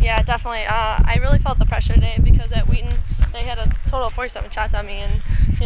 Yeah, definitely. I really felt the pressure today because at Wheaton they had a total of 47 shots on me, and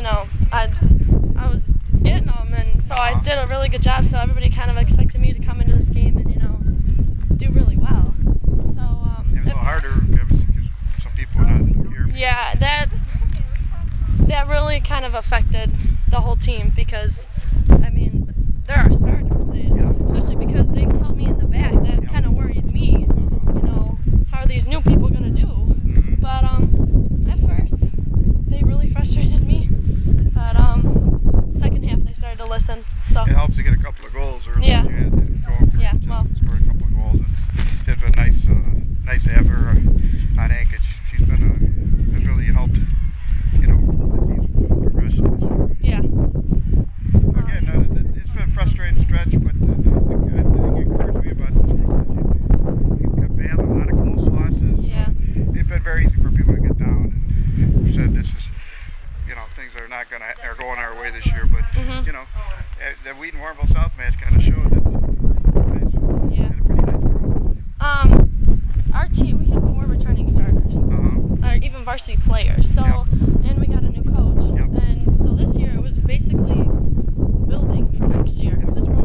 I was getting them, and so I did a really good job. So everybody kind of expected me to come into this game and do really well. So it was a little harder because some people are not here. Yeah, that really kind of affected the whole team because they're our starters, especially because they helped me in the back. That kind of worried me. How are these new people going to do? But at first, they really frustrated me. But second half, they started to listen. So it helps to get a couple of goals early. Yeah. Scored a couple of goals. And did a nice effort on Ankich. She's has really helped, the team's progression this year. Yeah. Again, it's been a frustrating stretch, but the thing that encouraged me about this group is you kept having a lot of close losses. Yeah. It's been very easy for people to get down. And we've said this is, things are going our way this year. But the Wheaton-Warrenville South match kind of showed that. Yeah. Had a pretty nice group. Our team, we had 4 returning starters, or even varsity players. So, and we got a new coach. Yep. And so this year it was basically building for next year because we're